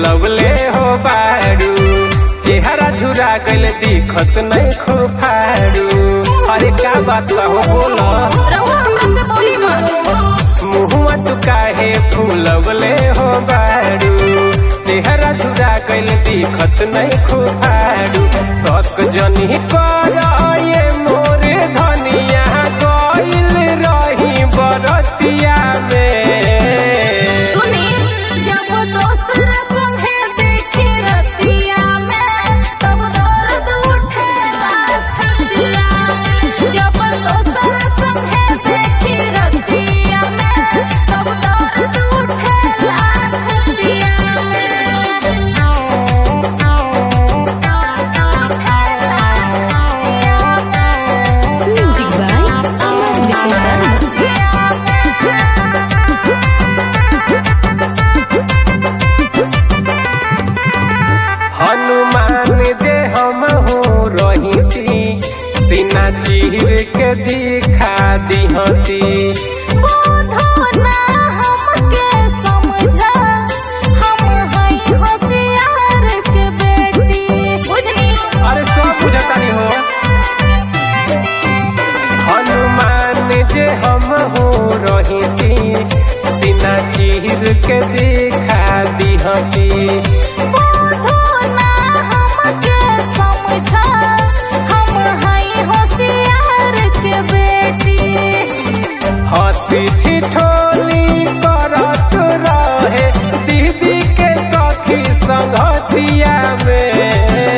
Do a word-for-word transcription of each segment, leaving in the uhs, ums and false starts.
फूलवले हो बारू चेहरा झुरा गइल दिखत नहीं खुफारू। अरे का बात हो बोलो मुहुआ तू काहे फूलवले हो बारू चेहरा झुरा गइल दिखत नहीं खुफारू। सक जनी कर ये मोरे धनिया गइल रही बरतिया में। हनुमान जे हम हो रही सीना चीर के दिखा दिहती। अरे सब बुझता नहीं हो हनुमान जे हम हो रही सीना चीर के दिखा दिहती। हंसी ठिठोली करत रहे दीदी के सखी संगतिया में।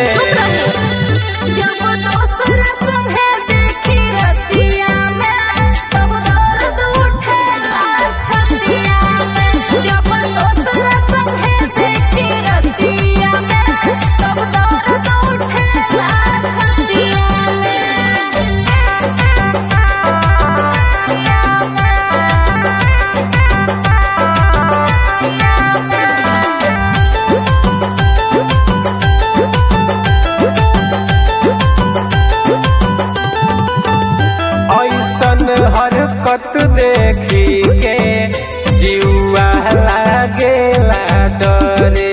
हरकत देखी के जीवा लागेला डरे।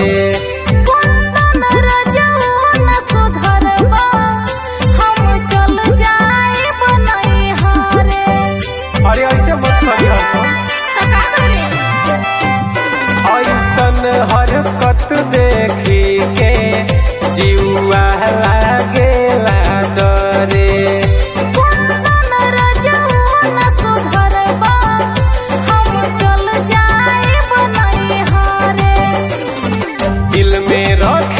अरे ऐसे मत करियो ऐसन हरकत देखी के जीवा लागेला डरे। दिल में रख